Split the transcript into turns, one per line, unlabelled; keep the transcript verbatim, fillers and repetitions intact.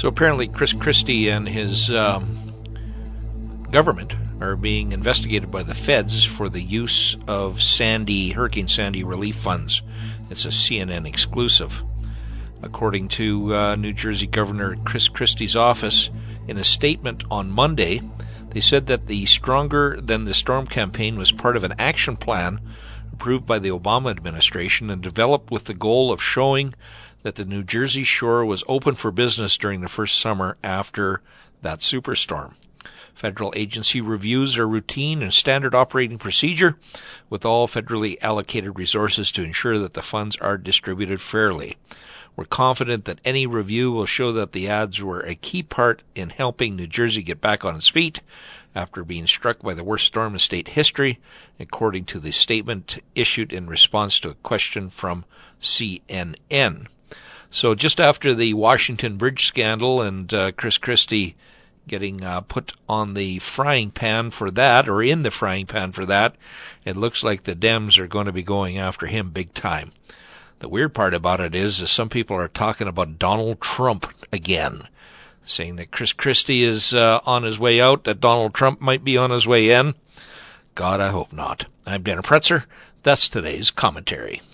So apparently Chris Christie and his um, government are being investigated by the feds for the use of Sandy, Hurricane Sandy relief funds. It's a C N N exclusive. According to uh, New Jersey Governor Chris Christie's office, in a statement on Monday, they said that the Stronger Than the Storm campaign was part of an action plan approved by the Obama administration and developed with the goal of showing that the New Jersey shore was open for business during the first summer after that superstorm. Federal agency reviews are routine and standard operating procedure, with all federally allocated resources to ensure that the funds are distributed fairly. We're confident that any review will show that the ads were a key part in helping New Jersey get back on its feet after being struck by the worst storm in state history, according to the statement issued in response to a question from C N N. So just after the Washington Bridge scandal and uh, Chris Christie getting uh, put on the frying pan for that, or in the frying pan for that, it looks like the Dems are going to be going after him big time. The weird part about it is that some people are talking about Donald Trump again, saying that Chris Christie is uh, on his way out, that Donald Trump might be on his way in. God, I hope not. I'm Dana Pretzer. That's today's commentary.